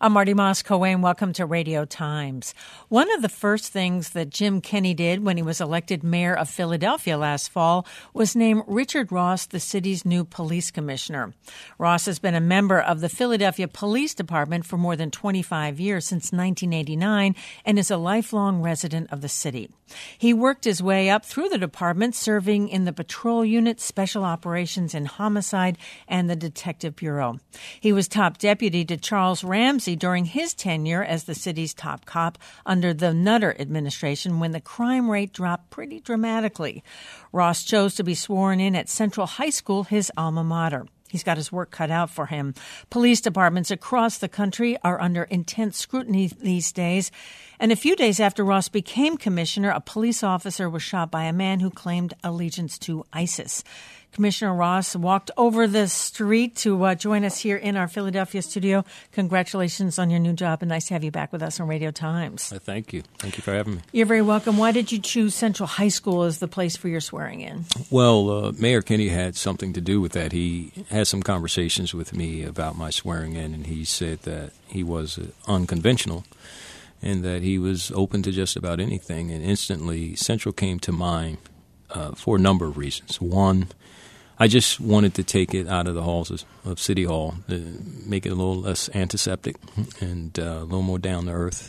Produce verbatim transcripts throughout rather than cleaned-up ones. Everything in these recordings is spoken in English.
I'm Marty Moss-Coane. Welcome to Radio Times. One of the first things that Jim Kenney did when he was elected mayor of Philadelphia last fall was name Richard Ross the city's new police commissioner. Ross has been a member of the Philadelphia Police Department for more than twenty-five years, since nineteen eighty-nine, and is a lifelong resident of the city. He worked his way up through the department, serving in the patrol unit, special operations and homicide, and the detective bureau. He was top deputy to Charles Ramsey during his tenure as the city's top cop under the Nutter administration, when the crime rate dropped pretty dramatically. Ross chose to be sworn in at Central High School, his alma mater. He's got his work cut out for him. Police departments across the country are under intense scrutiny these days. And a few days after Ross became commissioner, a police officer was shot by a man who claimed allegiance to ISIS. Commissioner Ross walked over the street to uh, join us here in our Philadelphia studio. Congratulations on your new job, and nice to have you back with us on Radio Times. Uh, thank you. Thank you for having me. You're very welcome. Why did you choose Central High School as the place for your swearing in? Well, uh, Mayor Kenney had something to do with that. He had some conversations with me about my swearing in, and he said that he was uh, unconventional and that he was open to just about anything. And instantly, Central came to mind uh, for a number of reasons. One, I just wanted to take it out of the halls of, of City Hall, uh, make it a little less antiseptic and uh, a little more down to earth,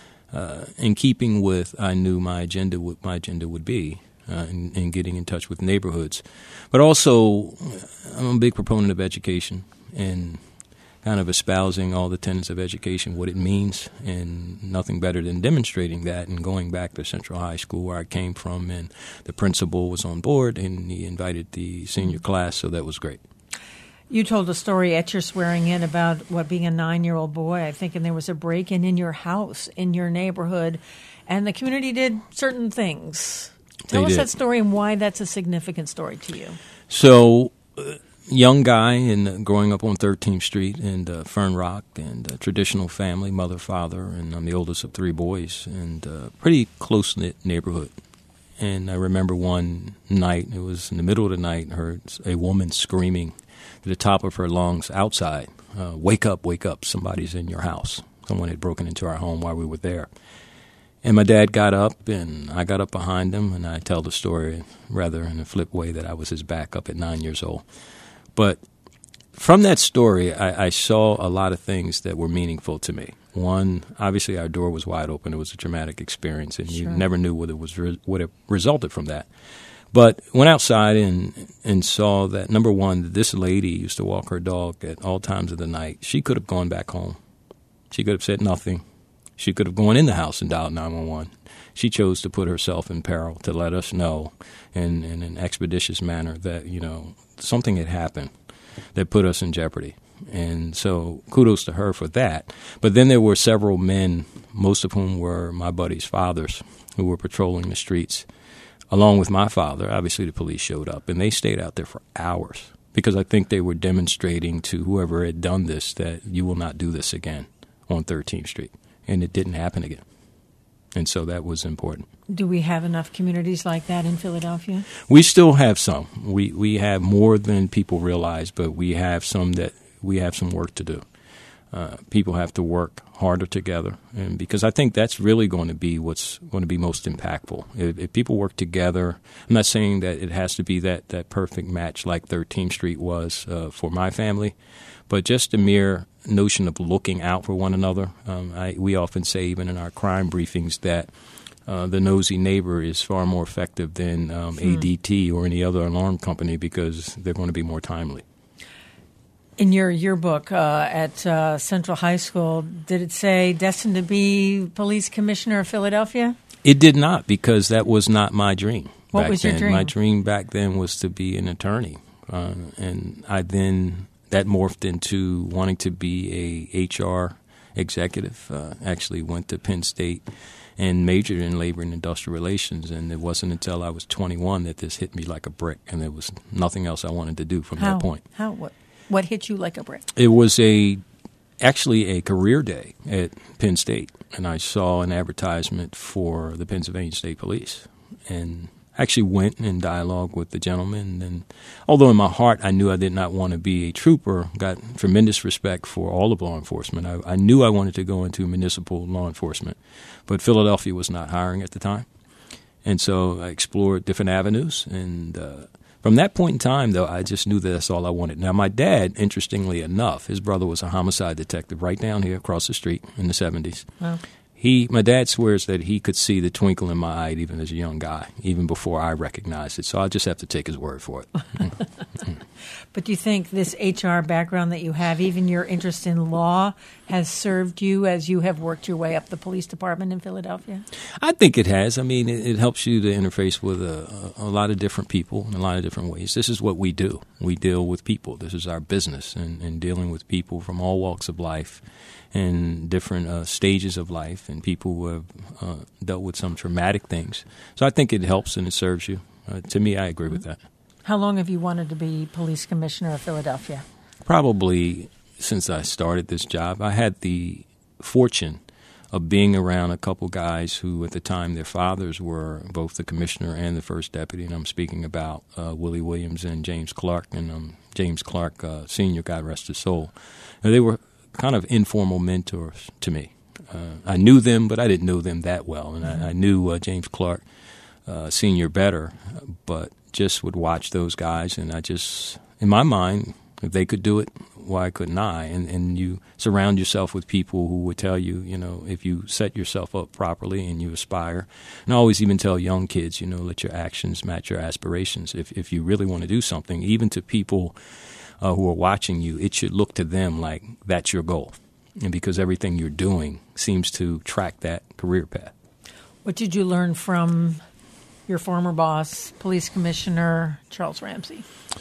uh, in keeping with I knew my agenda what my agenda would be uh, in, in getting in touch with neighborhoods. But also, I'm a big proponent of education and kind of espousing all the tenets of education, what it means, and nothing better than demonstrating that and going back to Central High School where I came from, and the principal was on board and he invited the senior class, so that was great. You told a story at your swearing in about what being a nine-year-old boy, I think, and there was a break-in in your house, in your neighborhood, and the community did certain things. Tell They us did. that story and why that's a significant story to you. So, uh, young guy and uh, growing up on thirteenth Street and uh, Fern Rock, and a traditional family, mother, father, and I'm the oldest of three boys, and uh, pretty close-knit neighborhood. And I remember one night, it was in the middle of the night, I heard a woman screaming to the top of her lungs outside, uh, wake up, wake up, somebody's in your house. Someone had broken into our home while we were there. And my dad got up, and I got up behind him, and I tell the story rather in a flip way that I was his backup at nine years old. But from that story, I, I saw a lot of things that were meaningful to me. One, obviously our door was wide open. It was a traumatic experience, and Sure. you never knew what it was re- what it resulted from that. But went outside and and saw that, number one, this lady used to walk her dog at all times of the night. She could have gone back home. She could have said nothing. She could have gone in the house and dialed nine one one. She chose to put herself in peril to let us know in, in an expeditious manner that, you know, something had happened that put us in jeopardy. And so kudos to her for that. But then there were several men, most of whom were my buddies' fathers, who were patrolling the streets along with my father. Obviously the police showed up, and they stayed out there for hours because I think they were demonstrating to whoever had done this that you will not do this again on thirteenth Street. And it didn't happen again. And so that was important. Do we have enough communities like that in Philadelphia? We still have some. We we have more than people realize, but we have some that we have some work to do. Uh, people have to work harder together, and because I think that's really going to be what's going to be most impactful. If, if people work together, I'm not saying that it has to be that, that perfect match like thirteenth Street was uh, for my family, but just the mere notion of looking out for one another. Um, I, we often say, even in our crime briefings, that uh, the nosy neighbor is far more effective than um, hmm. A D T or any other alarm company because they're going to be more timely. In your yearbook uh, at uh, Central High School, did it say destined to be police commissioner of Philadelphia? It did not, because that was not my dream. What back was then. your dream? My dream back then was to be an attorney, uh, and I then that morphed into wanting to be a H R executive. Uh, actually went to Penn State and majored in labor and industrial relations, and it wasn't until I was twenty-one that this hit me like a brick, and there was nothing else I wanted to do from How? that point. How? What? What hit you like a brick? It was a actually a career day at Penn State, and I saw an advertisement for the Pennsylvania State Police, and actually went in dialogue with the gentleman. And although in my heart I knew I did not want to be a trooper, got tremendous respect for all of law enforcement. I, I knew I wanted to go into municipal law enforcement, but Philadelphia was not hiring at the time. And so I explored different avenues. And uh, from that point in time, though, I just knew that that's all I wanted. Now, my dad, interestingly enough, his brother was a homicide detective right down here across the street in the seventies. Wow. He, my dad swears that he could see the twinkle in my eye even as a young guy, even before I recognized it. So I just have to take his word for it. But do you think this H R background that you have, even your interest in law, has served you as you have worked your way up the police department in Philadelphia? I think it has. I mean, it, it helps you to interface with a, a, a lot of different people in a lot of different ways. This is what we do. We deal with people. This is our business, and, and dealing with people from all walks of life and different uh, stages of life, and people who have uh, dealt with some traumatic things. So I think it helps and it serves you. Uh, to me, I agree with that. How long have you wanted to be police commissioner of Philadelphia? Probably since I started this job. I had the fortune of being around a couple guys who at the time their fathers were both the commissioner and the first deputy, and I'm speaking about uh, Willie Williams and James Clark, and um, James Clark uh, Senior, God rest his soul. And they were kind of informal mentors to me. Uh, I knew them, but I didn't know them that well, and I, I knew uh, James Clark uh, Senior better, but just would watch those guys, and I just, in my mind, if they could do it, why couldn't I? And and you surround yourself with people who would tell you, you know, if you set yourself up properly and you aspire. And I always even tell young kids, you know, let your actions match your aspirations. If if you really want to do something, even to people uh, who are watching you, it should look to them like that's your goal. And because everything you're doing seems to track that career path. What did you learn from your former boss, Police Commissioner Charles Ramsey?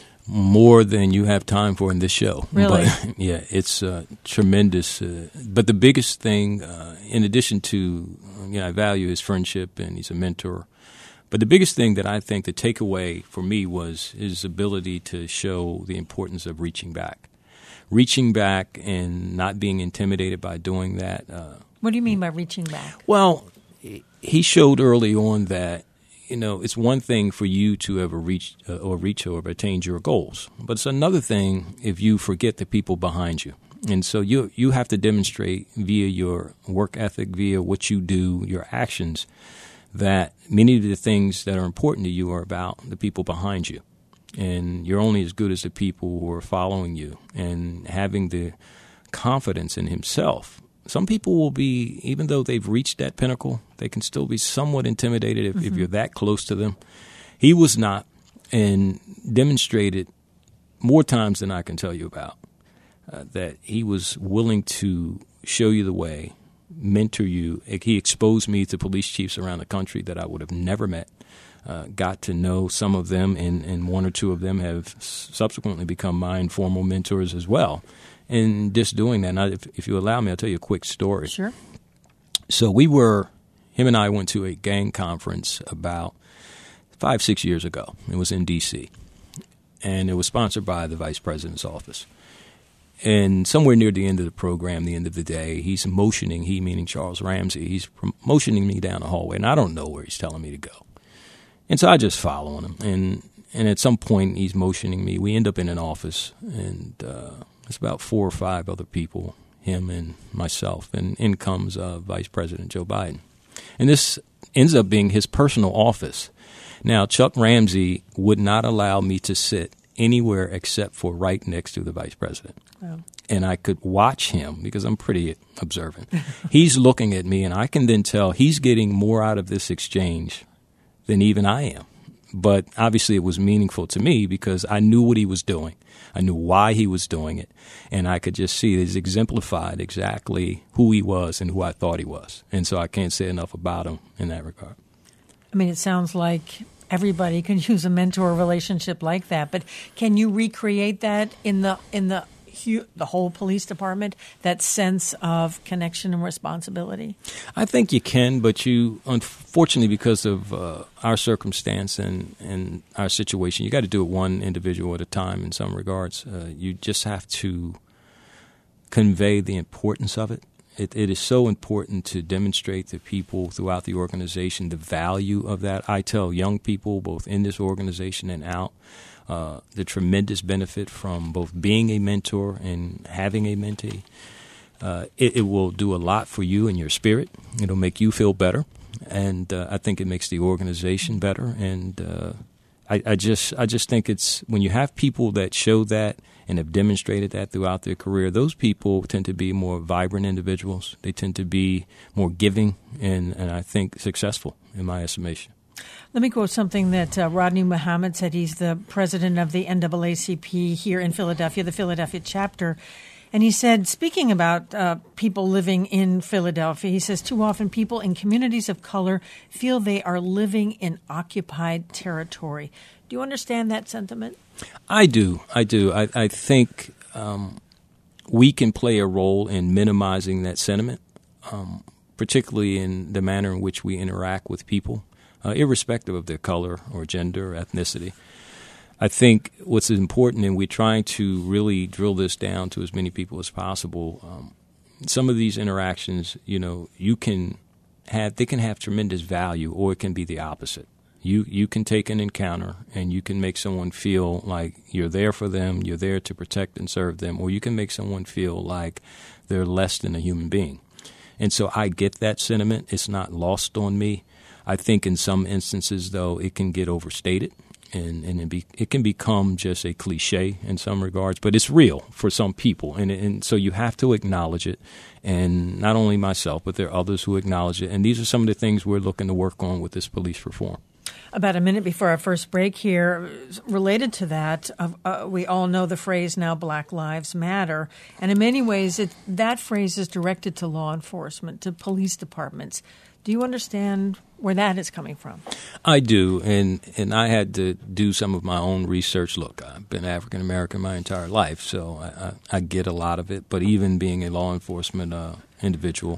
More than you have time for in this show. Really? But, yeah, it's uh, tremendous. Uh, but the biggest thing, uh, in addition to, you know, I value his friendship and he's a mentor, but the biggest thing that I think the takeaway for me was his ability to show the importance of reaching back. Reaching back and not being intimidated by doing that. Uh, what do you mean by reaching back? Well, he showed early on that, you know, it's one thing for you to ever reach uh, or reach or attain your goals, but it's another thing if you forget the people behind you. And so you you have to demonstrate via your work ethic, via what you do, your actions, that many of the things that are important to you are about the people behind you. And you're only as good as the people who are following you, and having the confidence in himself. Some people will be, even though they've reached that pinnacle, they can still be somewhat intimidated if, mm-hmm. if you're that close to them. He was not, and demonstrated more times than I can tell you about, uh, that he was willing to show you the way, mentor you. He exposed me to police chiefs around the country that I would have never met. Uh, got to know some of them, and, and one or two of them have subsequently become my informal mentors as well. And just doing that, and I, if, if you allow me, I'll tell you a quick story. Sure. So we were, him and I went to a gang conference about five, six years ago. It was in D C, and it was sponsored by the Vice President's office. And somewhere near the end of the program, the end of the day, he's motioning, he meaning Charles Ramsey, he's motioning me down the hallway, and I don't know where he's telling me to go. And so I just follow him, and and at some point he's motioning me. We end up in an office, and uh, it's about four or five other people, him and myself, and in comes uh, Vice President Joe Biden. And this ends up being his personal office. Now, Chuck Ramsey would not allow me to sit anywhere except for right next to the Vice President. Wow. And I could watch him because I'm pretty observant. He's looking at me, and I can then tell he's getting more out of this exchange than even I am. But obviously it was meaningful to me because I knew what he was doing. I knew why he was doing it. And I could just see it exemplified exactly who he was and who I thought he was. And so I can't say enough about him in that regard. I mean, it sounds like everybody can use a mentor relationship like that. But can you recreate that in the in the the whole police department, that sense of connection and responsibility? I think you can, but you, unfortunately, because of uh, our circumstance and, and our situation, you got to do it one individual at a time in some regards. Uh, you just have to convey the importance of it It, it is so important to demonstrate to people throughout the organization the value of that. I tell young people, both in this organization and out, uh, the tremendous benefit from both being a mentor and having a mentee. Uh, it, it will do a lot for you and your spirit. It'll make you feel better. And uh, I think it makes the organization better. And uh, I, I just I just think it's when you have people that show that and have demonstrated that throughout their career, those people tend to be more vibrant individuals. They tend to be more giving and, and I think successful in my estimation. Let me quote something that uh, Rodney Muhammad said. He's the president of the N double A C P here in Philadelphia, the Philadelphia chapter. And he said, speaking about uh, people living in Philadelphia, he says, too often people in communities of color feel they are living in occupied territory. Do you understand that sentiment? I do. I do. I, I think um, we can play a role in minimizing that sentiment, um, particularly in the manner in which we interact with people, uh, irrespective of their color or gender or ethnicity. I think what's important, and we're trying to really drill this down to as many people as possible, um, some of these interactions, you know, you can have, they can have tremendous value, or it can be the opposite. You you can take an encounter and you can make someone feel like you're there for them, you're there to protect and serve them, or you can make someone feel like they're less than a human being. And so I get that sentiment. It's not lost on me. I think in some instances, though, it can get overstated. And, and it, be, it can become just a cliche in some regards, but it's real for some people. And, and so you have to acknowledge it. And not only myself, but there are others who acknowledge it. And these are some of the things we're looking to work on with this police reform. About a minute before our first break here, related to that, uh, uh, we all know the phrase now, Black Lives Matter. And in many ways, it, that phrase is directed to law enforcement, to police departments. Do you understand where that is coming from? I do, and, and I had to do some of my own research. Look, I've been African American my entire life, so I, I, I get a lot of it. But even being a law enforcement uh, individual,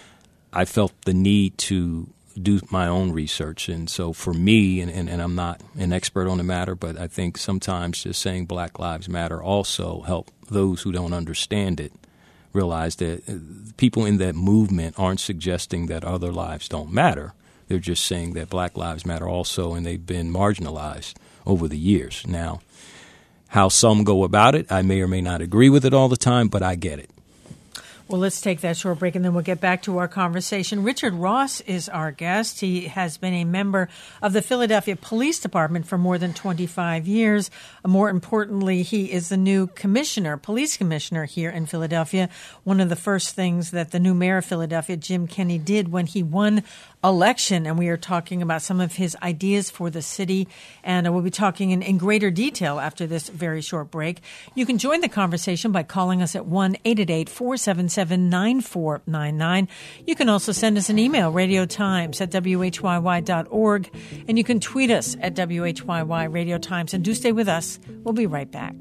I felt the need to do my own research. And so for me, and, and, and I'm not an expert on the matter, but I think sometimes just saying Black Lives Matter also help those who don't understand it realize that people in that movement aren't suggesting that other lives don't matter. They're just saying that Black Lives Matter also, and they've been marginalized over the years. Now, how some go about it, I may or may not agree with it all the time, but I get it. Well, let's take that short break, and then we'll get back to our conversation. Richard Ross is our guest. He has been a member of the Philadelphia Police Department for more than twenty-five years. More importantly, he is the new commissioner, police commissioner here in Philadelphia. One of the first things that the new mayor of Philadelphia, Jim Kenney, did when he won election, and we are talking about some of his ideas for the city, and we'll be talking in, in greater detail after this very short break. You can join the conversation by calling us at one eight eight eight, four seven seven, nine four nine nine. You can also send us an email, radio times at w h y y dot org, and you can tweet us at W H Y Y Radio Times, and do stay with us. We'll be right back.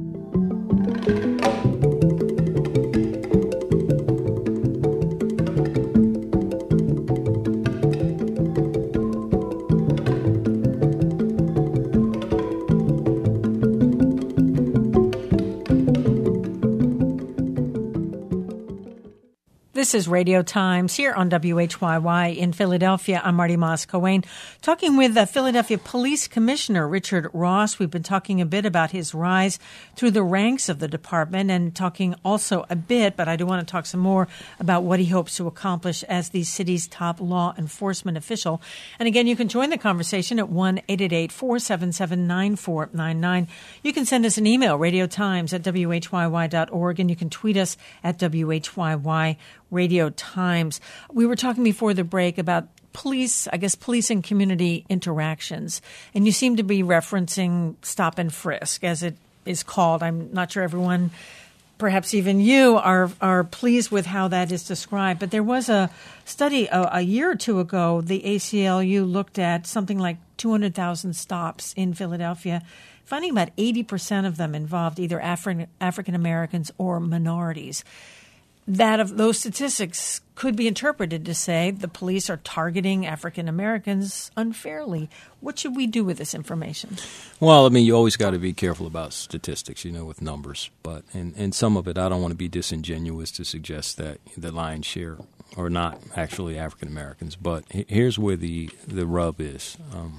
This is Radio Times here on W H Y Y in Philadelphia. I'm Marty Moss-Coane, talking with the Philadelphia Police Commissioner Richard Ross. We've been talking a bit about his rise through the ranks of the department, and talking also a bit, but I do want to talk some more about what he hopes to accomplish as the city's top law enforcement official. And again, you can join the conversation at one eight eight eight, four seven seven, nine four nine nine. You can send us an email, radio times at w h y y dot org, and you can tweet us at W H Y Y Radio Times. We were talking before the break about police, I guess, police and community interactions, and you seem to be referencing stop and frisk, as it is called. I'm not sure everyone, perhaps even you, are are pleased with how that is described. But there was a study a, a year or two ago. The A C L U looked at something like two hundred thousand stops in Philadelphia, finding about eighty percent of them involved either Afri- African Americans or minorities. that of those statistics could be interpreted to say the police are targeting African Americans unfairly. What should we do with this information? Well, I mean, you always got to be careful about statistics, you know, with numbers. But in, in some of it, I don't want to be disingenuous to suggest that the lion's share are not actually African Americans. But here's where the, the rub is. Um,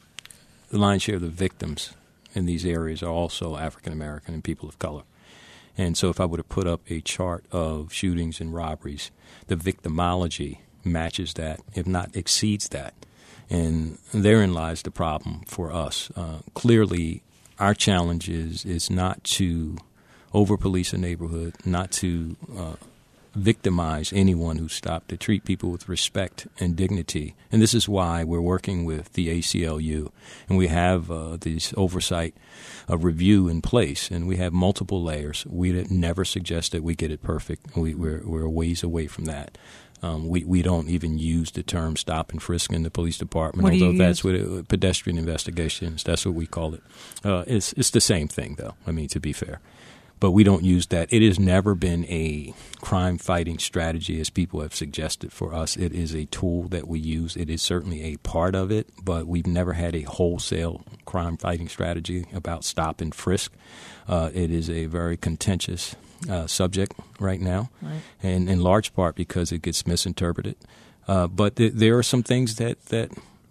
the lion's share of the victims in these areas are also African American and people of color. And so if I were to put up a chart of shootings and robberies, the victimology matches that, if not exceeds that. And therein lies the problem for us. Uh, clearly, our challenge is, is not to over-police a neighborhood, not to uh, victimize anyone who's stopped, to treat people with respect and dignity. And this is why we're working with the A C L U, and we have uh, this oversight uh, review in place, and we have multiple layers. We never suggest that we get it perfect. We, we're, we're a ways away from that. Um, we, we don't even use the term stop and frisk in the police department, what although that's what it, pedestrian investigations, that's what we call it. Uh, it's, it's the same thing, though, I mean, to be fair. But we don't use that. It has never been a crime-fighting strategy, as people have suggested for us. It is a tool that we use. It is certainly a part of it, but we've never had a wholesale crime-fighting strategy about stop and frisk. Uh, it is a very contentious uh, subject right now, right. and in large part because it gets misinterpreted. Uh, but th- there are some things that, that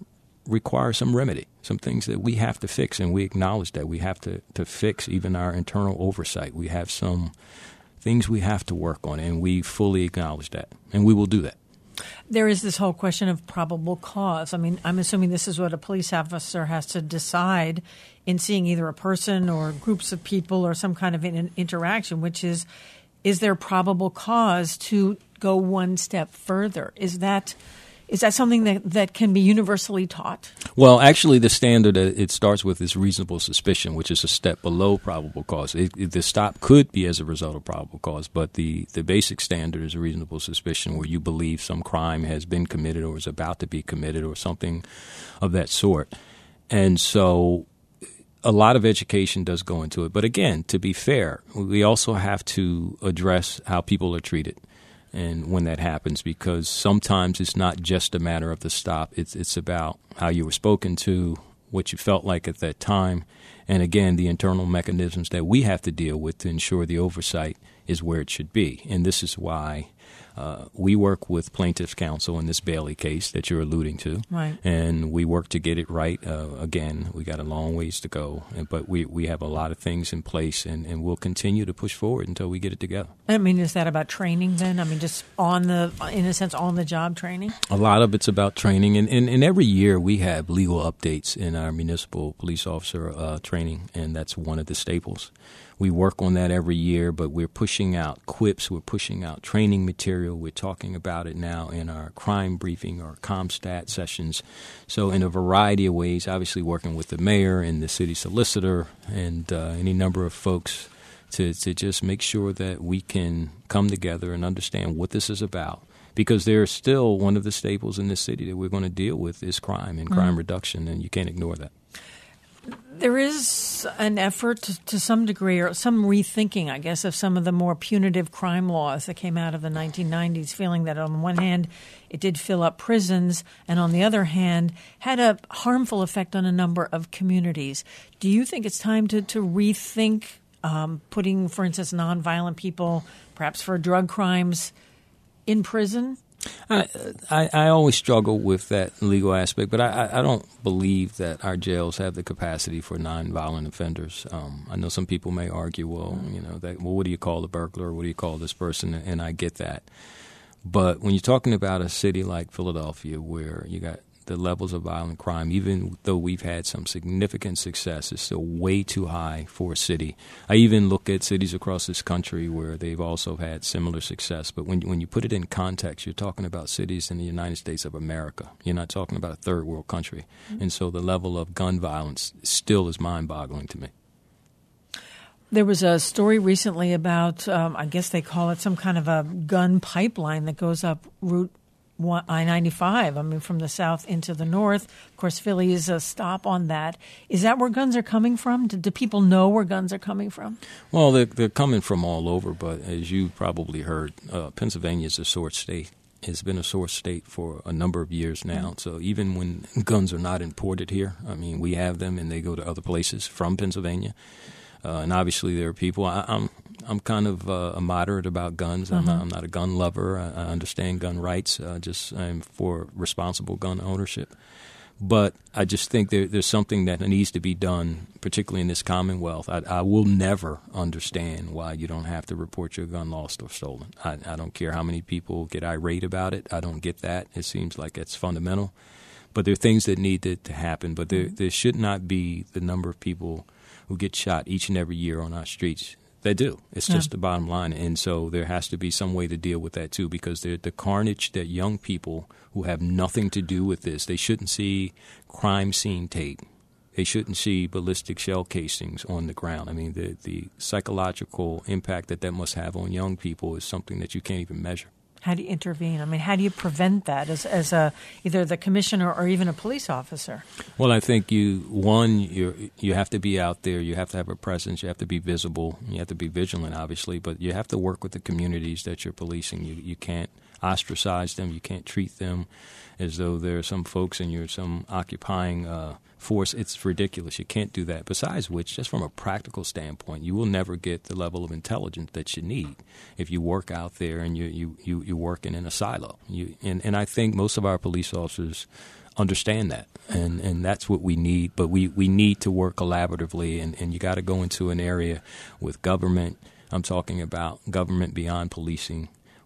require some remedy, some things that we have to fix, and we acknowledge that we have to, to fix even our internal oversight. We have some things we have to work on, and we fully acknowledge that, and we will do that. There is this whole question of probable cause. I mean, I'm assuming this is what a police officer has to decide in seeing either a person or groups of people or some kind of an interaction, which is, is there probable cause to go one step further? Is that Is that something that, that can be universally taught? Well, actually, the standard it starts with is reasonable suspicion, which is a step below probable cause. It, it, the stop could be as a result of probable cause, but the, the basic standard is reasonable suspicion, where you believe some crime has been committed or is about to be committed or something of that sort. And so a lot of education does go into it. But again, to be fair, we also have to address how people are treated. And when that happens, because sometimes it's not just a matter of the stop. It's it's about how you were spoken to, what you felt like at that time, and again, the internal mechanisms that we have to deal with to ensure the oversight is where it should be. And this is why uh, we work with plaintiff's counsel in this Bailey case that you're alluding to. Right. And we work to get it right. Uh, again, we got a long ways to go, but we, we have a lot of things in place, and, and we'll continue to push forward until we get it together. I mean, is that about training then? I mean, just on the, in a sense, on the job training? A lot of it's about training. And, and, and every year we have legal updates in our municipal police officer uh, training, and that's one of the staples. We work on that every year, but we're pushing out quips, we're pushing out training material. We're talking about it now in our crime briefing or ComStat sessions. So in a variety of ways, obviously working with the mayor and the city solicitor and uh, any number of folks to, to just make sure that we can come together and understand what this is about. Because there's still one of the staples in this city that we're going to deal with is crime and crime mm-hmm. reduction, and you can't ignore that. There is an effort to, to some degree, or some rethinking, I guess, of some of the more punitive crime laws that came out of the nineteen nineties, feeling that on one hand it did fill up prisons and on the other hand had a harmful effect on a number of communities. Do you think it's time to, to rethink um, putting, for instance, nonviolent people, perhaps for drug crimes, in prison? I, I, I always struggle with that legal aspect, but I, I don't believe that our jails have the capacity for nonviolent offenders. Um, I know some people may argue, well, you know, that, well, what do you call a burglar? What do you call this person? And I get that. But when you're talking about a city like Philadelphia, where you got the levels of violent crime, even though we've had some significant success, is still way too high for a city. I even look at cities across this country where they've also had similar success. But when when you put it in context, you're talking about cities in the United States of America. You're not talking about a third world country. Mm-hmm. And so the level of gun violence still is mind-boggling to me. There was a story recently about, um, I guess they call it some kind of a gun pipeline that goes up Route I ninety-five, I mean, from the south into the north. Of course, Philly is a stop on that. Is that where guns are coming from? Do, do people know where guns are coming from? Well, they're, they're coming from all over, but as you probably heard, uh, Pennsylvania is a source state. It's been a source state for a number of years now. Mm-hmm. So even when guns are not imported here, I mean, we have them and they go to other places from Pennsylvania. Uh, and obviously there are people, I, I'm I'm kind of uh, a moderate about guns. I'm, uh-huh. not, I'm not a gun lover. I, I understand gun rights, uh, just I'm for responsible gun ownership. But I just think there, there's something that needs to be done, particularly in this Commonwealth. I, I will never understand why you don't have to report your gun lost or stolen. I, I don't care how many people get irate about it. I don't get that. It seems like it's fundamental. But there are things that need to, to happen. But there, there should not be the number of people who get shot each and every year on our streets. They do. It's just yeah. the bottom line. And so there has to be some way to deal with that, too, because the carnage that young people who have nothing to do with this, they shouldn't see crime scene tape. They shouldn't see ballistic shell casings on the ground. I mean, the, the psychological impact that that must have on young people is something that you can't even measure. How do you intervene? I mean, how do you prevent that as as a either the commissioner or even a police officer? Well, I think you one you you have to be out there. You have to have a presence. You have to be visible. You have to be vigilant, obviously, but you have to work with the communities that you're policing. You you can't ostracize them. You can't treat them as though they're some folks and you're some occupying uh, force. It's ridiculous. You can't do that. Besides which, just from a practical standpoint, you will never get the level of intelligence that you need if you work out there and you you you you're working in a silo. You and, and I think most of our police officers understand that, and and that's what we need. But we, we need to work collaboratively, and, and you got to go into an area with government. I'm talking about government beyond policing,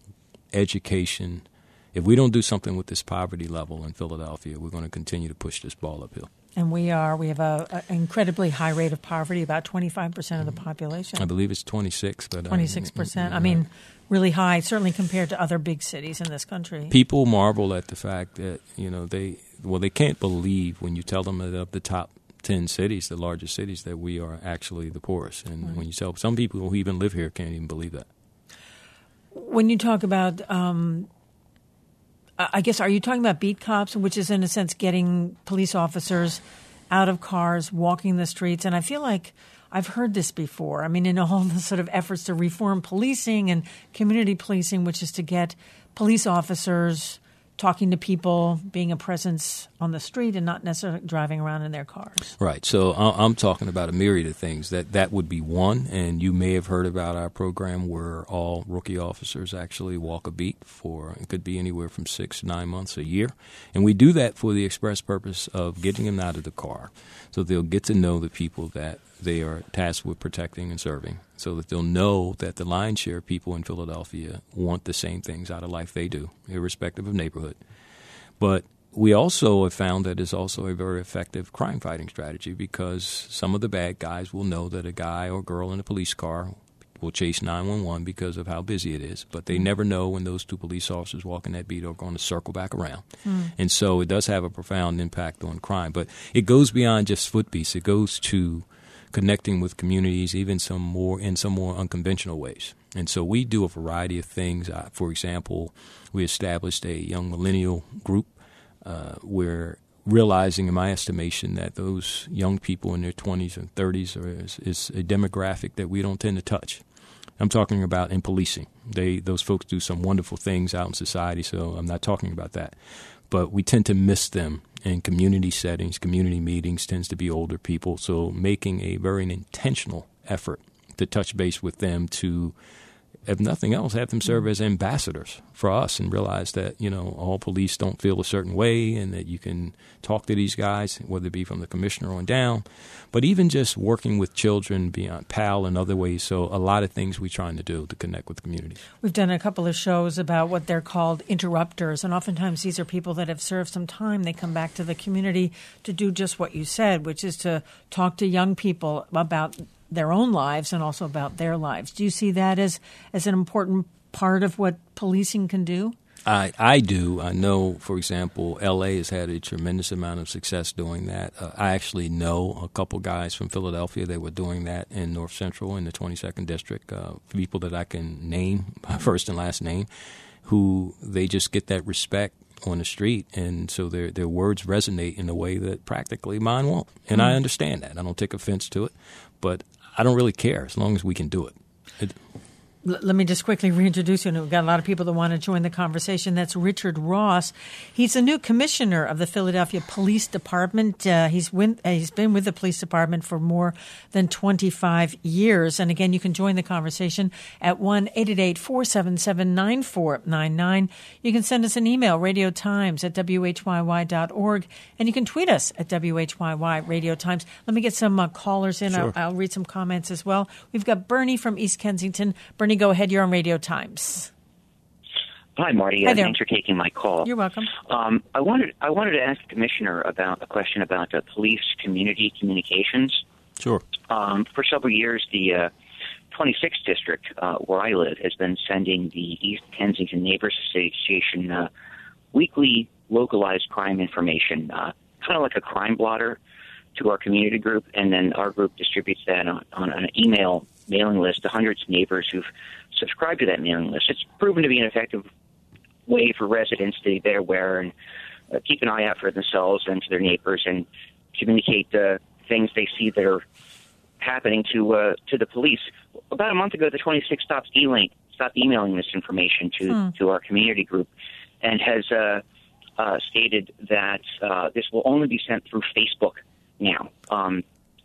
education. If we don't do something with this poverty level in Philadelphia, we're going to continue to push this ball uphill. And we are. We have an incredibly high rate of poverty, about twenty-five percent of the population. I believe it's twenty-six. But twenty-six percent. I mean, really high, certainly compared to other big cities in this country. People marvel at the fact that, you know, they, well, they can't believe when you tell them that of the top ten cities, the largest cities, that we are actually the poorest. And right. when you tell some people who even live here can't even believe that. When you talk about um, I guess, are you talking about beat cops, which is in a sense getting police officers out of cars, walking the streets? And I feel like I've heard this before. I mean, in all the sort of efforts to reform policing and community policing, which is to get police officers talking to people, being a presence on the street and not necessarily driving around in their cars. Right. So I'm talking about a myriad of things. That that would be one, and you may have heard about our program where all rookie officers actually walk a beat for, it could be anywhere from six to nine months, a year. And we do that for the express purpose of getting them out of the car so they'll get to know the people that they are tasked with protecting and serving, so that they'll know that the lion's share of people in Philadelphia want the same things out of life they do, irrespective of neighborhood. But we also have found that it's also a very effective crime-fighting strategy, because some of the bad guys will know that a guy or girl in a police car will chase nine one one because of how busy it is, but they never know when those two police officers walking that beat are going to circle back around. Mm. And so it does have a profound impact on crime. But it goes beyond just foot beats. It goes to connecting with communities, even some more in some more unconventional ways. And so we do a variety of things. Uh, for example, we established a young millennial group uh, where, realizing in my estimation that those young people in their twenties and thirties are, is, is a demographic that we don't tend to touch. I'm talking about in policing. They those folks do some wonderful things out in society, so I'm not talking about that. But we tend to miss them in community settings. Community meetings tends to be older people, so making a very intentional effort to touch base with them, to, if nothing else, have them serve as ambassadors for us, and realize that, you know, all police don't feel a certain way, and that you can talk to these guys, whether it be from the commissioner on down. But even just working with children beyond P A L and other ways. So a lot of things we're trying to do to connect with the community. We've done a couple of shows about what they're called interrupters, and oftentimes these are people that have served some time. They come back to the community to do just what you said, which is to talk to young people about their own lives and also about their lives. Do you see that as, as an important part of what policing can do? I, I do. I know, for example, L A has had a tremendous amount of success doing that. Uh, I actually know a couple guys from Philadelphia that were doing that in North Central in the twenty-second District, uh, people that I can name by first and last name, who they just get that respect on the street, and so their their words resonate in a way that practically mine won't. And mm. I understand that. I don't take offense to it, but I don't really care as long as we can do it. it Let me just quickly reintroduce you. And we've got a lot of people that want to join the conversation. That's Richard Ross. He's the new commissioner of the Philadelphia Police Department. Uh, he's, win, uh, he's been with the police department for more than twenty-five years. And again, you can join the conversation at one eight eight eight, four seven seven, nine four nine nine. You can send us an email, radio times at w h y y dot org. And you can tweet us at W H Y Y Radio Times. Let me get some uh, callers in. Sure. I'll, I'll read some comments as well. We've got Bernie from East Kensington. Bernie, go ahead. You're on Radio Times. Hi, Marty. Hi uh, there. Thanks for taking my call. You're welcome. Um, I wanted I wanted to ask the commissioner about a question about uh, police community communications. Sure. Um, for several years, the uh, twenty-sixth District, uh, where I live, has been sending the East Kensington Neighbors Association uh, weekly localized crime information, uh, kind of like a crime blotter, to our community group, and then our group distributes that on, on an email mailing list to hundreds of neighbors who've subscribed to that mailing list. It's proven to be an effective way for residents to be better aware and uh, keep an eye out for themselves and to their neighbors and communicate the things they see that are happening to uh, to the police. About a month ago, the twenty-sixth stopped, e- stopped emailing this information to, hmm. to our community group and has uh, uh, stated that uh, this will only be sent through Facebook now, um,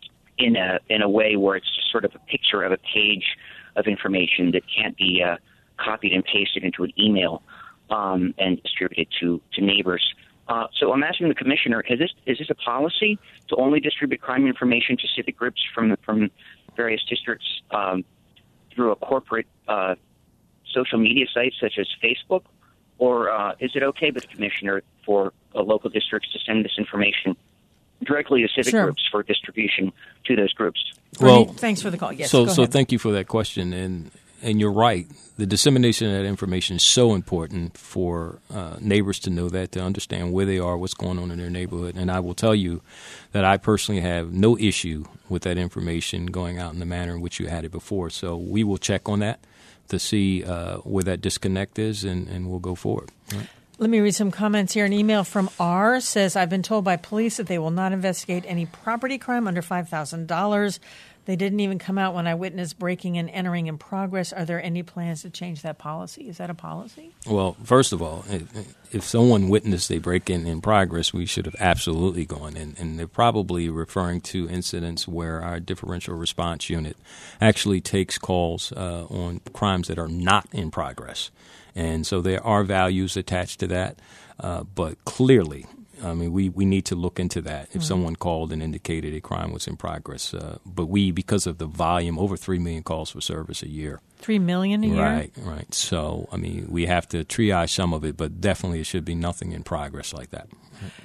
in a in a way where it's just sort of a picture of a page of information that can't be uh, copied and pasted into an email um, and distributed to, to neighbors. Uh, so I'm asking the commissioner: is this is this a policy to only distribute crime information to civic groups from from various districts um, through a corporate uh, social media site such as Facebook, or uh, is it okay with the commissioner for uh, local districts to send this information directly to civic sure. groups for distribution to those groups? Well, Bernie, thanks for the call. Yes, so go so ahead. thank you for that question, and and you're right. The dissemination of that information is so important for uh, neighbors to know that, to understand where they are, what's going on in their neighborhood. And I will tell you that I personally have no issue with that information going out in the manner in which you had it before. So we will check on that to see uh, where that disconnect is, and, and we'll go forward. Right. Let me read some comments here. An email from R says, I've been told by police that they will not investigate any property crime under five thousand dollars. They didn't even come out when I witnessed breaking and entering in progress. Are there any plans to change that policy? Is that a policy? Well, first of all, if someone witnessed a break-in in progress, we should have absolutely gone in. And they're probably referring to incidents where our differential response unit actually takes calls uh, on crimes that are not in progress. And so there are values attached to that. Uh, but clearly, I mean, we, we need to look into that if mm-hmm. someone called and indicated a crime was in progress. Uh, but we, because of the volume, over three million calls for service a year. Three million a year? Right, right. So, I mean, we have to triage some of it, but definitely it should be nothing in progress like that.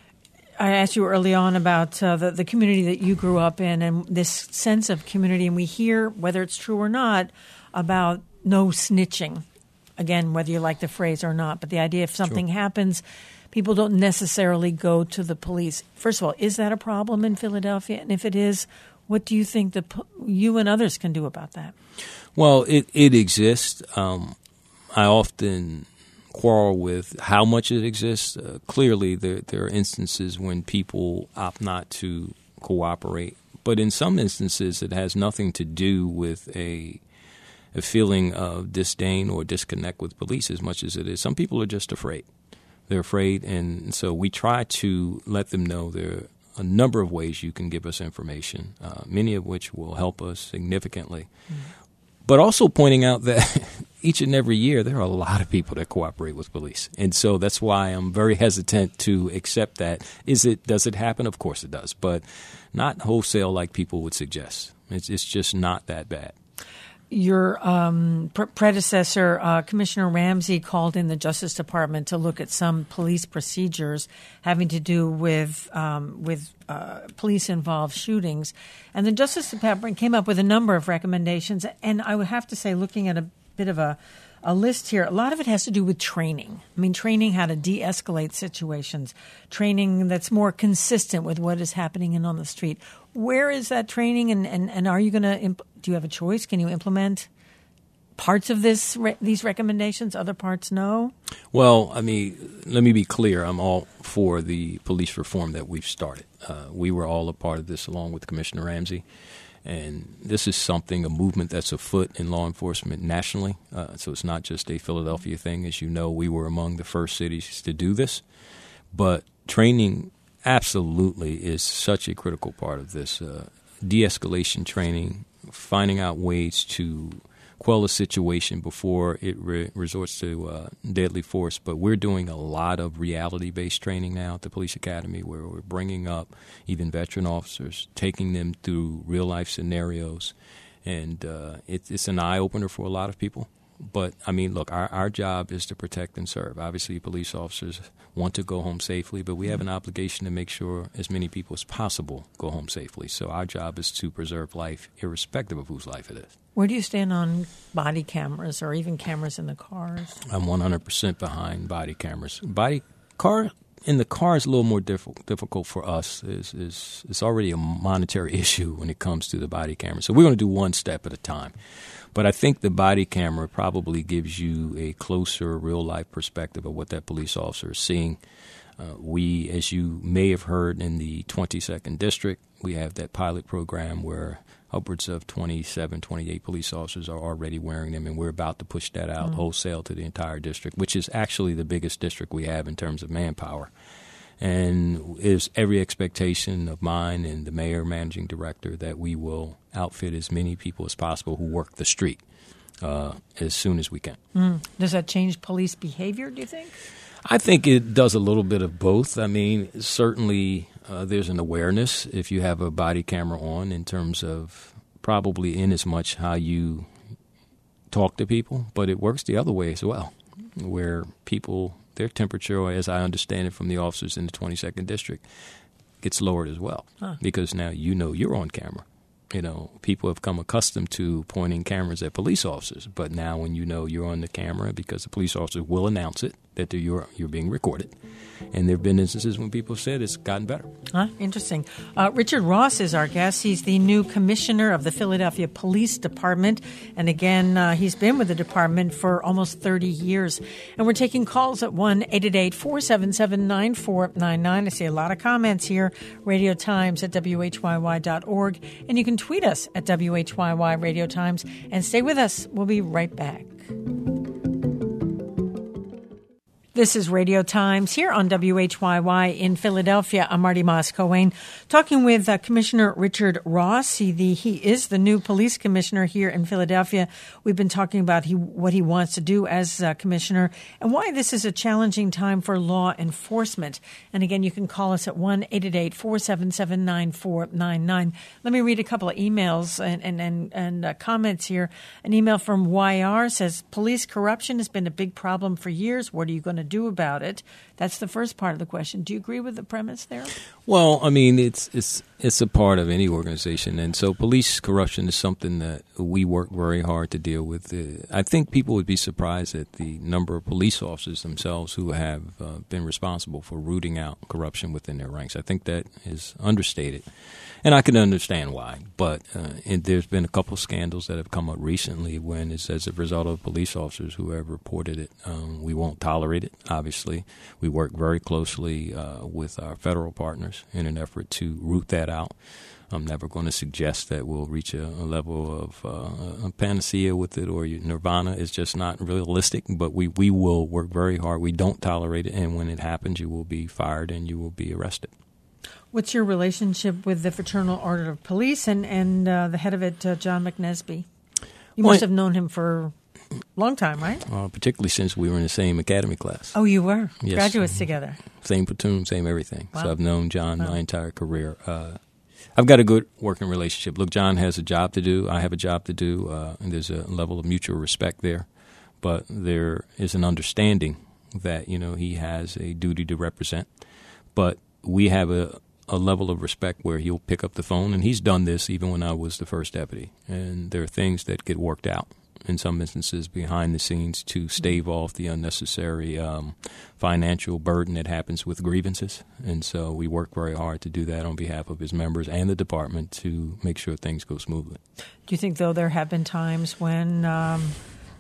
I asked you early on about uh, the, the community that you grew up in and this sense of community. And we hear, whether it's true or not, about no snitching. Again, whether you like the phrase or not. But the idea if something sure. happens, people don't necessarily go to the police. First of all, is that a problem in Philadelphia? And if it is, what do you think the you and others can do about that? Well, it, it exists. Um, I often quarrel with how much it exists. Uh, clearly, there, there are instances when people opt not to cooperate. But in some instances, it has nothing to do with a a feeling of disdain or disconnect with police as much as it is. Some people are just afraid. They're afraid, and so we try to let them know there are a number of ways you can give us information, uh, many of which will help us significantly. Mm-hmm. But also pointing out that each and every year there are a lot of people that cooperate with police. And so that's why I'm very hesitant to accept that. Is it? Does it happen? Of course it does, but not wholesale like people would suggest. It's, it's just not that bad. Your um, pre- predecessor, uh, Commissioner Ramsey, called in the Justice Department to look at some police procedures having to do with um, with uh, police-involved shootings. And the Justice Department came up with a number of recommendations. And I would have to say, looking at a bit of a, a list here, a lot of it has to do with training. I mean, training how to de-escalate situations, training that's more consistent with what is happening in on the street. Where is that training, and, and, and are you going to imp- – do you have a choice? Can you implement parts of this re- these recommendations, other parts no? Well, I mean, let me be clear. I'm all for the police reform that we've started. Uh, we were all a part of this along with Commissioner Ramsey. And this is something, a movement that's afoot in law enforcement nationally. Uh, so it's not just a Philadelphia thing. As you know, we were among the first cities to do this. But training absolutely is such a critical part of this. Uh, de-escalation training, finding out ways to quell a situation before it re- resorts to uh, deadly force. But we're doing a lot of reality-based training now at the Police Academy, where we're bringing up even veteran officers, taking them through real-life scenarios. And uh, it, it's an eye-opener for a lot of people. But, I mean, look, our, our job is to protect and serve. Obviously, police officers want to go home safely, but we have an obligation to make sure as many people as possible go home safely. So our job is to preserve life, irrespective of whose life it is. Where do you stand on body cameras or even cameras in the cars? I'm one hundred percent behind body cameras. Body car in the car is a little more diff- difficult for us. It's, it's, it's already a monetary issue when it comes to the body camera. So we're going to do one step at a time. But I think the body camera probably gives you a closer real-life perspective of what that police officer is seeing. Uh, we, as you may have heard in the twenty-second District, we have that pilot program where upwards of twenty-seven, twenty-eight police officers are already wearing them, and we're about to push that out mm-hmm. wholesale to the entire district, which is actually the biggest district we have in terms of manpower. And there's every expectation of mine and the mayor, managing director, that we will outfit as many people as possible who work the street uh, as soon as we can. Mm. Does that change police behavior, do you think? I think it does a little bit of both. I mean, certainly uh, there's an awareness if you have a body camera on in terms of probably in as much how you talk to people, but it works the other way as well, where people, their temperature, as I understand it from the officers in the twenty-second District, gets lowered as well huh. because now you know you're on camera. You know, people have come accustomed to pointing cameras at police officers, but now when you know you're on the camera, because the police officer will announce it, that you're you're being recorded. And there have been instances when people said it's gotten better. Huh? Interesting. Uh, Richard Ross is our guest. He's the new commissioner of the Philadelphia Police Department. And again, uh, he's been with the department for almost thirty years. And we're taking calls at one eight eight eight, four seven seven, nine four nine nine. I see a lot of comments here. Radio Times at W H Y Y dot org. And you can tweet us at W H Y Y Radio Times. And stay with us. We'll be right back. This is Radio Times here on W H Y Y in Philadelphia. I'm Marty Moss-Cohen, talking with uh, Commissioner Richard Ross. He, the, he is the new police commissioner here in Philadelphia. We've been talking about he, what he wants to do as uh, commissioner and why this is a challenging time for law enforcement. And again, you can call us at one eight eight eight, four seven seven, nine four nine nine. Let me read a couple of emails and, and, and, and uh, comments here. An email from Y R says, police corruption has been a big problem for years. What are you going to do about it? That's the first part of the question. Do you agree with the premise there? Well, I mean, it's it's it's a part of any organization, and so police corruption is something that we work very hard to deal with. Uh, I think people would be surprised at the number of police officers themselves who have uh, been responsible for rooting out corruption within their ranks. I think that is understated, and I can understand why. But uh, and there's been a couple of scandals that have come up recently when it's as a result of police officers who have reported it. Um, we won't tolerate it, obviously. We work very closely uh, with our federal partners in an effort to root that out. I'm never going to suggest that we'll reach a, a level of uh, a panacea with it or nirvana. It's just not realistic, but we, we will work very hard. We don't tolerate it, and when it happens, you will be fired and you will be arrested. What's your relationship with the Fraternal Order of Police and, and uh, the head of it, uh, John McNesby? You well, must have known him for a long time, right? Uh, particularly since we were in the same academy class. Oh, you were? Yes. Graduates together. Same platoon, same everything. Wow. So I've known John wow. my entire career. Uh, I've got a good working relationship. Look, John has a job to do. I have a job to do. Uh, and there's a level of mutual respect there. But there is an understanding that, you know, he has a duty to represent. But we have a, a level of respect where he'll pick up the phone. And he's done this even when I was the first deputy. And there are things that get worked out in some instances behind the scenes to stave off the unnecessary um, financial burden that happens with grievances. And so we work very hard to do that on behalf of his members and the department to make sure things go smoothly. Do you think, though, there have been times when um,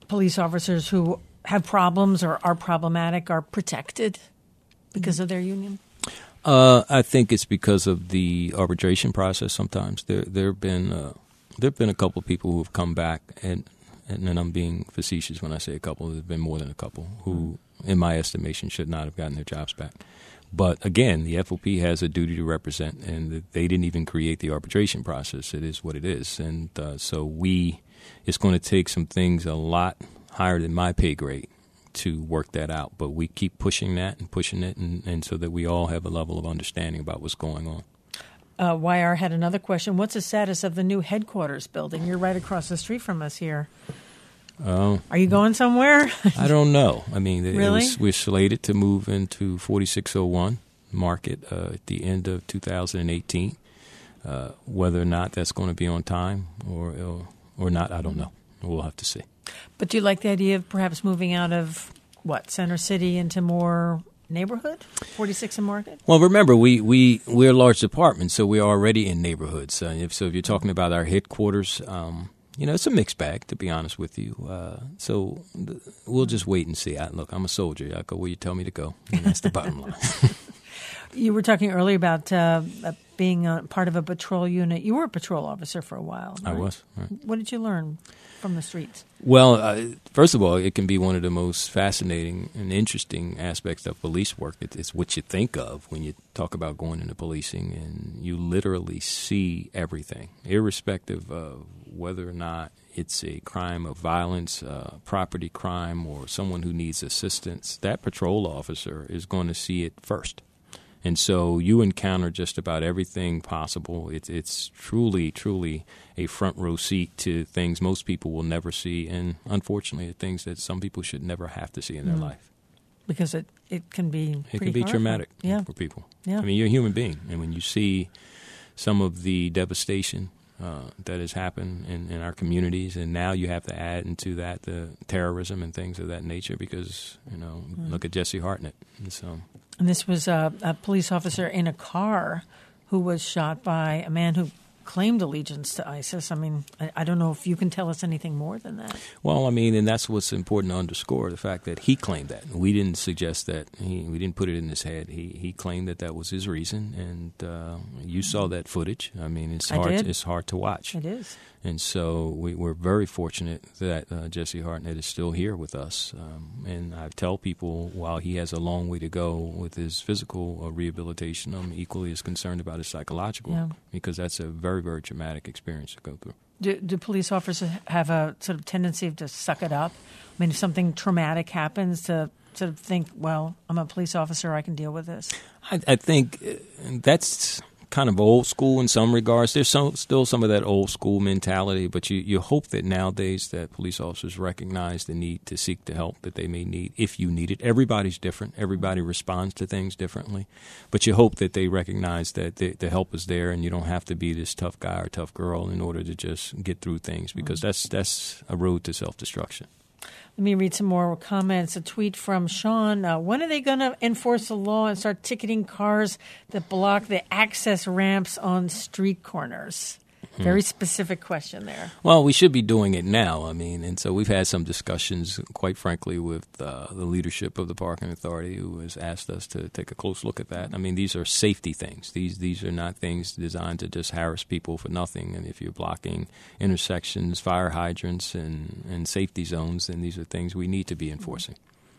police officers who have problems or are problematic are protected because of their union? Uh, I think it's because of the arbitration process. Sometimes there there have been uh, there have been a couple of people who have come back, and and then I'm being facetious when I say a couple. There's been more than a couple who, in my estimation, should not have gotten their jobs back. But again, the F O P has a duty to represent, and they didn't even create the arbitration process. It is what it is, and uh, so we. It's going to take some things a lot higher than my pay grade to work that out. But we keep pushing that and pushing it, and, and so that we all have a level of understanding about what's going on. Uh, Y R had another question. What's the status of the new headquarters building? You're right across the street from us here. Oh, Are you going somewhere? I don't know. I mean, it, Really? it was, we're slated to move into forty-six oh one Market uh, at the end of two thousand eighteen. Uh, whether or not that's going to be on time or, or or not, I don't know. We'll have to see. But do you like the idea of perhaps moving out of, what, Center City into more neighborhood, forty-six and Market? Well, remember, we, we, we're a large department, so we're already in neighborhoods. Uh, if, so if you're talking about our headquarters, um, you know, it's a mixed bag, to be honest with you. Uh, so th- we'll just wait and see. I, look, I'm a soldier. I go where you tell me to go, and that's the bottom line. You were talking earlier about uh, being a part of a patrol unit. You were a patrol officer for a while, right? I was. Right. What did you learn from the streets? Well, uh, first of all, it can be one of the most fascinating and interesting aspects of police work. It, it's what you think of when you talk about going into policing, and you literally see everything, irrespective of whether or not it's a crime of violence, uh, property crime, or someone who needs assistance. That patrol officer is going to see it first. And so you encounter just about everything possible. It's it's truly, truly a front row seat to things most people will never see, and unfortunately, things that some people should never have to see in their mm. life. Because it, it can be it can be horrible. traumatic yeah. for people. Yeah. I mean, you're a human being, and when you see some of the devastation uh, that has happened in, in our communities, and now you have to add into that the terrorism and things of that nature, because you know, mm. look at Jesse Hartnett, and so. And this was a, a police officer in a car who was shot by a man who claimed allegiance to ISIS. I mean, I, I don't know if you can tell us anything more than that. Well, I mean, and that's what's important to underscore, the fact that he claimed that. We didn't suggest that. He, we didn't put it in his head. He he claimed that that was his reason, and uh, you saw that footage. I mean, it's I hard. did. It's hard to watch. It is. And so we, we're very fortunate that uh, Jesse Hartnett is still here with us. Um, and I tell people, while he has a long way to go with his physical uh, rehabilitation, I'm equally as concerned about his psychological, yeah. because that's a very, very traumatic experience to go through. Do, do police officers have a sort of tendency to suck it up? I mean, if something traumatic happens, to sort of think, well, I'm a police officer, I can deal with this? I, I think that's kind of old school in some regards. There's some, still some of that old school mentality, but you, you hope that nowadays that police officers recognize the need to seek the help that they may need if you need it. Everybody's different. Everybody responds to things differently. But you hope that they recognize that the, the help is there, and you don't have to be this tough guy or tough girl in order to just get through things, because that's that's a road to self-destruction. Let me read some more comments. A tweet from Sean. Uh, when are they going to enforce the law and start ticketing cars that block the access ramps on street corners? Hmm. Very specific question there. Well, we should be doing it now. I mean, and so we've had some discussions, quite frankly, with uh, the leadership of the Parking Authority, who has asked us to take a close look at that. I mean, these are safety things. These these are not things designed to just harass people for nothing. And if you're blocking intersections, fire hydrants, and, and safety zones, then these are things we need to be enforcing.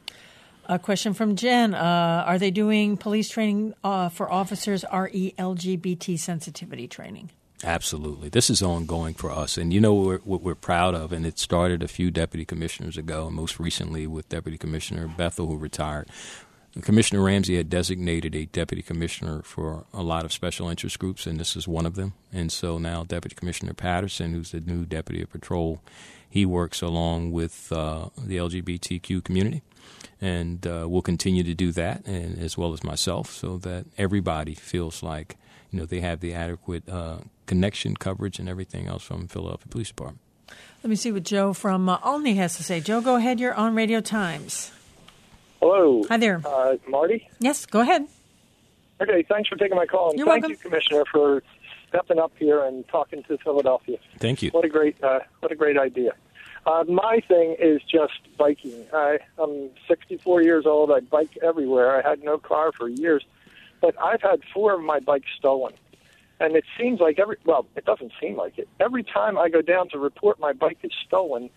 A question from Jen. Uh, are they doing police training uh, for officers, R E L G B T sensitivity training? Absolutely. This is ongoing for us. And you know what we're, what we're proud of, and it started a few deputy commissioners ago, and most recently with Deputy Commissioner Bethel, who retired. Commissioner Ramsey had designated a deputy commissioner for a lot of special interest groups, and this is one of them. And so now Deputy Commissioner Patterson, who's the new deputy of patrol, he works along with uh, the L G B T Q community. And uh, we'll continue to do that, and as well as myself, so that everybody feels like, you know, they have the adequate uh, connection, coverage, and everything else from Philadelphia Police Department. Let me see what Joe from uh, Olney has to say. Joe, go ahead. You're on Radio Times. Hello. Hi there. Uh, Marty? Yes, go ahead. Okay, thanks for taking my call. And You're thank welcome. you, Commissioner, for stepping up here and talking to Philadelphia. Thank you. What a great, uh, what a great idea. Uh, my thing is just biking. I, I'm sixty-four years old. I bike everywhere. I had no car for years. But I've had four of my bikes stolen. And it seems like every, well, it doesn't seem like it. Every time I go down to report my bike is stolen,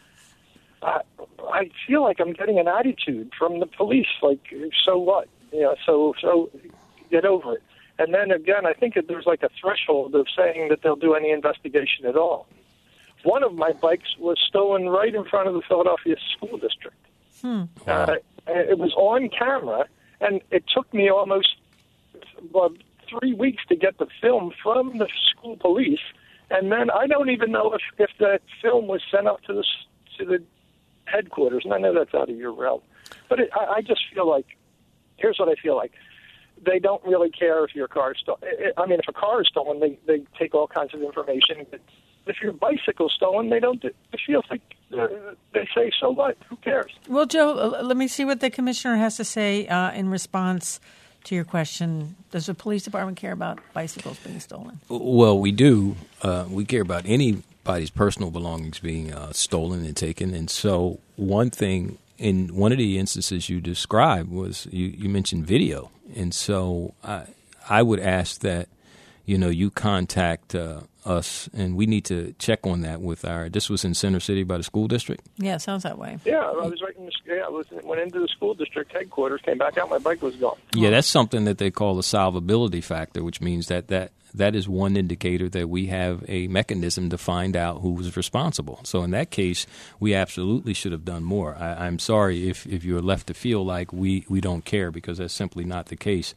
uh, I feel like I'm getting an attitude from the police. Like, so what? You know, so, so get over it. And then again, I think that there's like a threshold of saying that they'll do any investigation at all. One of my bikes was stolen right in front of the Philadelphia School District. Hmm. Uh, it was on camera, and it took me almost well, three weeks to get the film from the school police, and then I don't even know if, if that film was sent up to the to the headquarters, and I know that's out of your realm. But it, I, I just feel like, here's what I feel like. They don't really care if your car is stolen. I mean, if a car is stolen, they, they take all kinds of information. But if your bicycle's stolen, they don't. It feels like uh, they say, so what? Who cares? Well, Joe, let me see what the commissioner has to say uh, in response to your question. Does the police department care about bicycles being stolen? Well, we do. Uh, we care about anybody's personal belongings being uh, stolen and taken. And so one thing, in one of the instances you described was you, you mentioned video. And so I, I would ask that, you know, you contact uh, us, and we need to check on that with our, this was in Center City by the school district? Yeah, it sounds that way. Yeah, I was right in the, yeah, I was, went into the school district headquarters, came back out, my bike was gone. Yeah, that's something that they call a solvability factor, which means that that, that is one indicator that we have a mechanism to find out who was responsible. So in that case, we absolutely should have done more. I, I'm sorry if, if you're left to feel like we, we don't care, because that's simply not the case.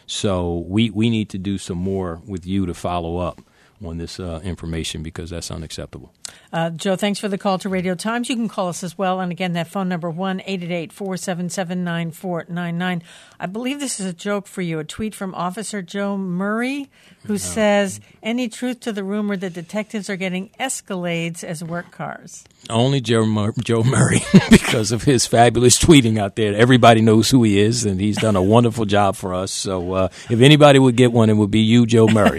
So we, we need to do some more with you to follow up on this uh, information, because that's unacceptable. Uh, Joe, thanks for the call to Radio Times. You can call us as well. And again, that phone number, one eight eight eight, four seven seven, nine four nine nine. I believe this is a joke for you. A tweet from Officer Joe Murray, who no. says, any truth to the rumor that detectives are getting Escalades as work cars? Only Joe, Mur- Joe Murray, because of his fabulous tweeting out there. Everybody knows who he is, and he's done a wonderful job for us. So uh, if anybody would get one, it would be you, Joe Murray.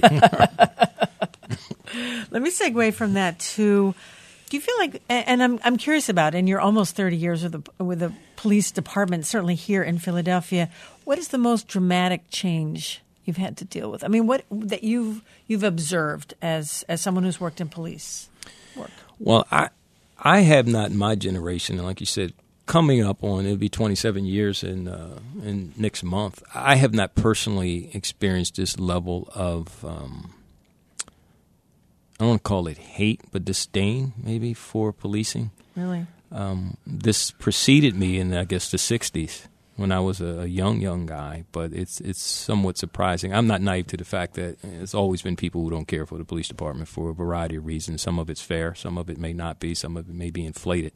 Let me segue from that to, do you feel like, and I'm I'm curious about, in your almost thirty years with the with the police department, certainly here in Philadelphia, what is the most dramatic change you've had to deal with? I mean, what that you've you've observed as as someone who's worked in police work? Well, I I have not in my generation, and like you said, coming up on, it'll be twenty-seven years in uh, in next month. I have not personally experienced this level of um, I don't want to call it hate, but disdain maybe for policing. Really? Um, this preceded me in, I guess, the sixties when I was a, a young, young guy, but it's it's somewhat surprising. I'm not naive to the fact that there's always been people who don't care for the police department for a variety of reasons. Some of it's fair, some of it may not be, some of it may be inflated.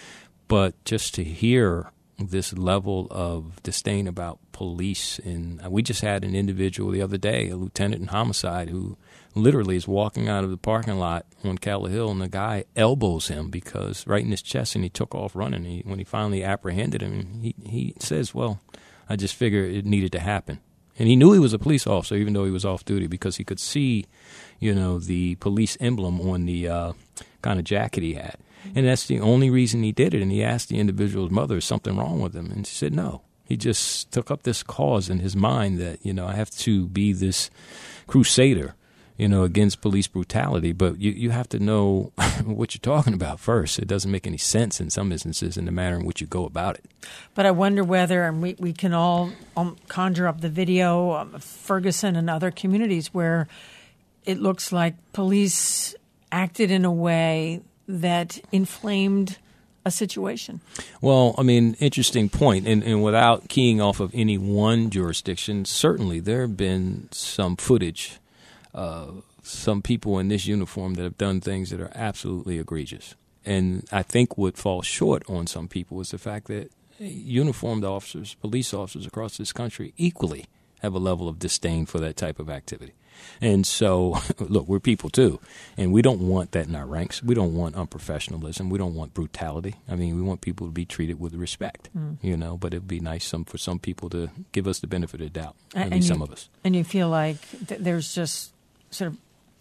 But just to hear this level of disdain about police, and we just had an individual the other day, a lieutenant in homicide, who literally is walking out of the parking lot on Calla Hill, and the guy elbows him because right in his chest, and he took off running. He, when he finally apprehended him, he, he says, well, I just figured it needed to happen. And he knew he was a police officer, even though he was off duty, because he could see, you know, the police emblem on the uh, kind of jacket he had. And that's the only reason he did it. And he asked the individual's mother, is something wrong with him? And she said, no. He just took up this cause in his mind that, you know, I have to be this crusader, you know, against police brutality. But you, you have to know what you're talking about first. It doesn't make any sense in some instances in the manner in which you go about it. But I wonder whether, and we, we can all um, conjure up the video um, of Ferguson and other communities where it looks like police acted in a way that inflamed a situation. Well, I mean, interesting point. And, and without keying off of any one jurisdiction, certainly there have been some footage, uh, some people in this uniform that have done things that are absolutely egregious. And I think what falls short on some people is the fact that uniformed officers, police officers across this country equally have a level of disdain for that type of activity. And so, look, we're people too, and we don't want that in our ranks. We don't want unprofessionalism. We don't want brutality. I mean, we want people to be treated with respect, mm. you know, but it would be nice some, for some people to give us the benefit of the doubt, at least some of us. And you feel like th- there's just sort of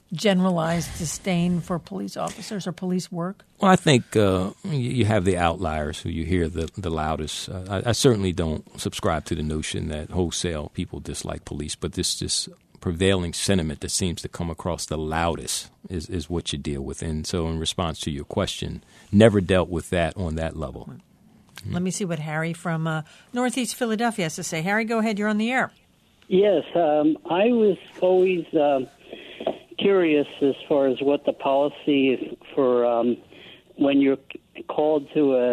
generalized disdain for police officers or police work? Well, I think uh, you have the outliers who you hear the, the loudest. Uh, I, I certainly don't subscribe to the notion that wholesale people dislike police, but this this prevailing sentiment that seems to come across the loudest is, is what you deal with. And so in response to your question, never dealt with that on that level. Mm-hmm. Let me see what Harry from uh, Northeast Philadelphia has to say. Harry, go ahead. You're on the air. Yes, um, I was always uh, curious as far as what the policy is for um, when you're called to a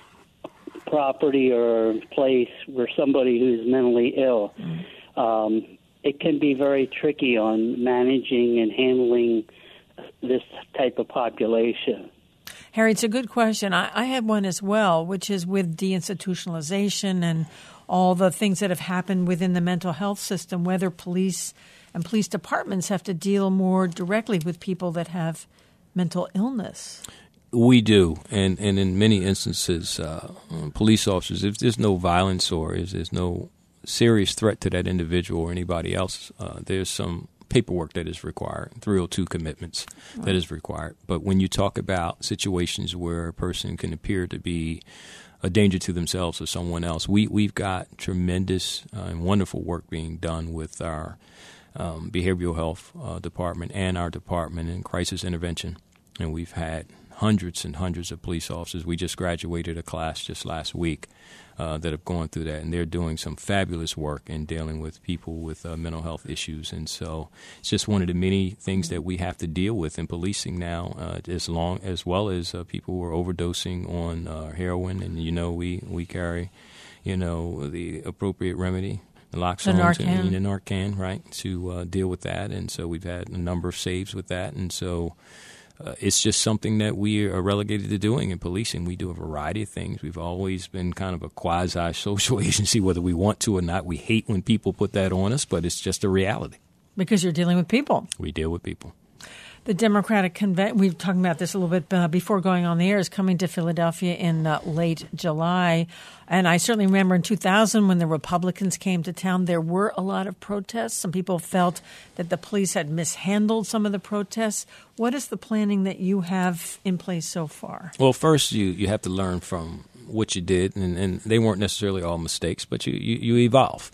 property or place where somebody who's mentally ill. Mm-hmm. Um, it can be very tricky on managing and handling this type of population. Harry, it's a good question. I, I had one as well, which is with deinstitutionalization and all the things that have happened within the mental health system, whether police and police departments have to deal more directly with people that have mental illness. We do, and, and in many instances, uh, police officers, if there's no violence or if there's no serious threat to that individual or anybody else, uh, there's some paperwork that is required, three oh two commitments right. that is required. But when you talk about situations where a person can appear to be a danger to themselves or someone else, we, we've got tremendous uh, and wonderful work being done with our um, behavioral health uh, department and our department in crisis intervention. And we've had hundreds and hundreds of police officers. We just graduated a class just last week uh, that have gone through that, and they're doing some fabulous work in dealing with people with uh, mental health issues. And so it's just one of the many things that we have to deal with in policing now, uh, as long as well as uh, people who are overdosing on uh, heroin. And, you know, we, we carry, you know, the appropriate remedy, naloxone, and the Narcan, right, to uh, deal with that. And so we've had a number of saves with that. And so Uh, it's just something that we are relegated to doing in policing. We do a variety of things. We've always been kind of a quasi-social agency, whether we want to or not. We hate when people put that on us, but it's just a reality. Because you're dealing with people. We deal with people. The Democratic Convention, we were talking about this a little bit uh, before going on the air, is coming to Philadelphia in uh, late July. And I certainly remember in two thousand when the Republicans came to town, there were a lot of protests. Some people felt that the police had mishandled some of the protests. What is the planning that you have in place so far? Well, first, you, you have to learn from what you did. And, and they weren't necessarily all mistakes, but you, you, you evolve.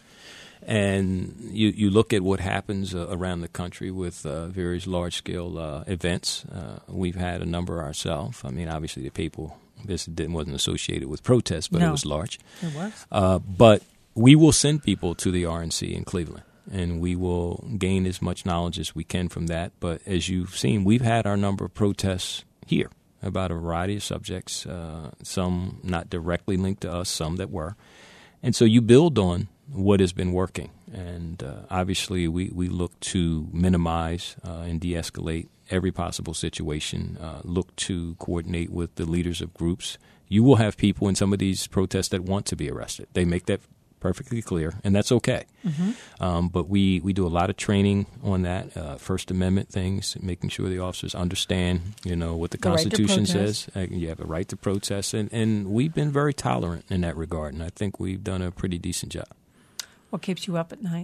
And you, you look at what happens uh, around the country with uh, various large-scale uh, events. Uh, we've had a number ourselves. I mean, obviously the people, this didn't, wasn't associated with protests, but no, it was large. It was. Uh, but we will send people to the R N C in Cleveland, and we will gain as much knowledge as we can from that. But as you've seen, we've had our number of protests here about a variety of subjects, uh, some not directly linked to us, some that were. And so you build on what has been working. And uh, obviously we, we look to minimize uh, and de-escalate every possible situation, uh, look to coordinate with the leaders of groups. You will have people in some of these protests that want to be arrested. They make that perfectly clear, and that's okay. Mm-hmm. Um, but we, we do a lot of training on that, uh, First Amendment things, making sure the officers understand, you know, what the, the Constitution right says. Uh, you have a right to protest, and, and we've been very tolerant in that regard, and I think we've done a pretty decent job. What keeps you up at night?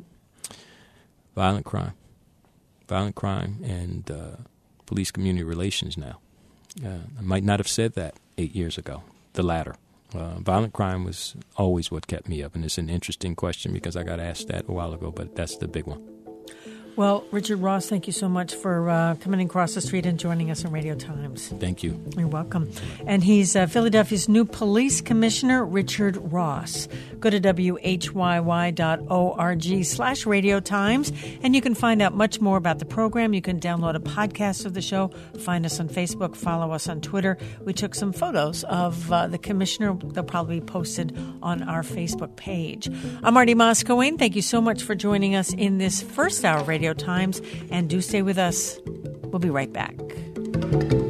Violent crime. Violent crime and uh, police community relations now. Uh, I might not have said that eight years ago, the latter. Uh, violent crime was always what kept me up, and it's an interesting question because I got asked that a while ago, but that's the big one. Well, Richard Ross, thank you so much for uh, coming across the street and joining us on Radio Times. Thank you. You're welcome. And he's uh, Philadelphia's new police commissioner, Richard Ross. Go to W H Y Y dot org slash Radio Times, and you can find out much more about the program. You can download a podcast of the show, find us on Facebook, follow us on Twitter. We took some photos of uh, the commissioner. They'll probably be posted on our Facebook page. I'm Marty Moscowane. Thank you so much for joining us in this first hour of Radio Times, and do stay with us. We'll be right back.